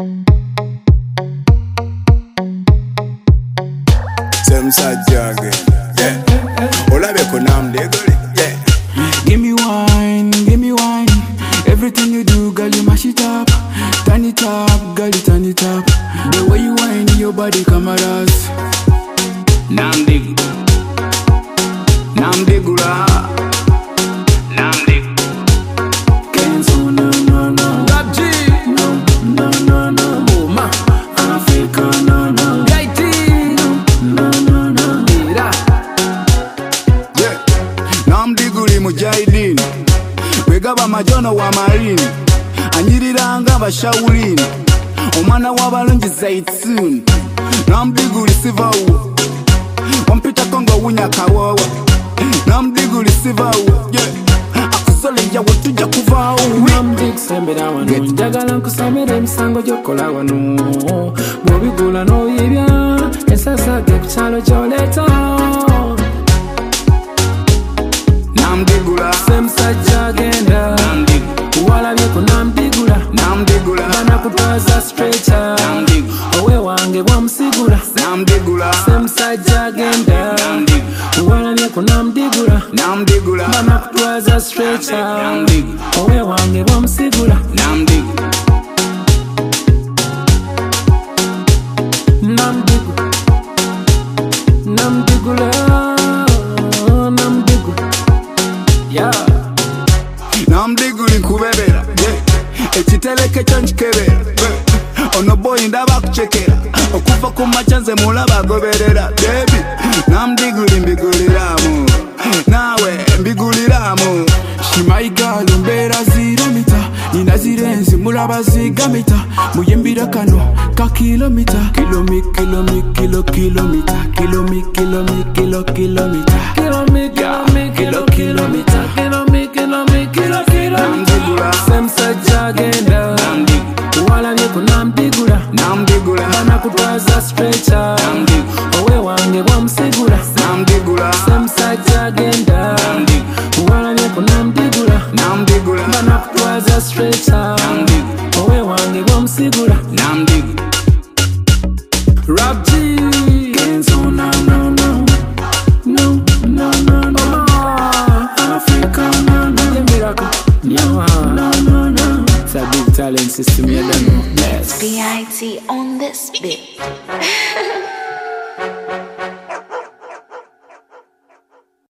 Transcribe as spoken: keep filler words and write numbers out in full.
Same side again, yeah. Ola be konam de gole, yeah. Give me wine, give me wine. Everything you do, girl, you mash it up. Turn it up, girl, you turn it up. The way you whine your body, cameras. Namdig, Namdigula, Namdig. Kenzo, no, no, no. Rap G, no, no, no, no. Boma, Africa, no, no. Gaiti, no, no, no, no. Ira. Yeah, Namdiguli mujahideen. Wegaba majono wa marine. Anyiriranga bashawulini. Omwana w'abalungi zaitun. Namdiguli sivawo. Wampita kongo wunya kawawa. Namdiguli sivawo. Yeah, akuzole ya watuja kuvawo. Namdig sembera wano. Njagala nkusomera emisango gyokola wano. Bw'obigula n'oyibya. Ensasa g'ekukyalo gy'oleeta. Namdigula. Semusajja agenda. Namdig. Walabyeko Namdigula. Namdigula. Banakutwaza stretcher. Namdig. Owe wange bwamusigula. Namdigula. Semusajja agenda. Namdig. Walabyeko Namdigula. Namdigula. Banakutwaza stretcher. Namdig. Owe wange bwamusigula. Namdig. Namdigula. Namdigula. Namdigula. Yeah. Namdiguli nkubebera, yeah. Ekiteleke kyo nkikebera, yeah. Ono boy ndaba kuchekera. Okuva ku macha nze mulaba agoberera, baby. Namdiguli mbiguliramu, nawe mbiguliramu. She my girl, umbera zero mita. Nina zirenzi mulaba zigamita. Muyimbira kano ka kilomita. Kilomi, kilomi, kilo, kilomita. Kilomi, kilomi, kilo, kilomita. Kilomi, kilomi, kilo, kilomita. Kilomi, kilomi, kilo, kilomita. Semusajja agenda. Walabyeko Namdigula. Namdigula. Banakutwaza stretcher. Namdig. Owe wange bwamusigula. Namdigula. Semusajja agenda. Walabyeko Namdigula. Namdigula. Banakutwaza stretcher. Namdig. Owe wange bwamusigula. Namdig. Rap G. Kenzo, no, no, no. No, no, no, no. Africa, no, no. The miracle. No, no, no, no. It's a big talent system, you don't know. Bless. B I T on this bit.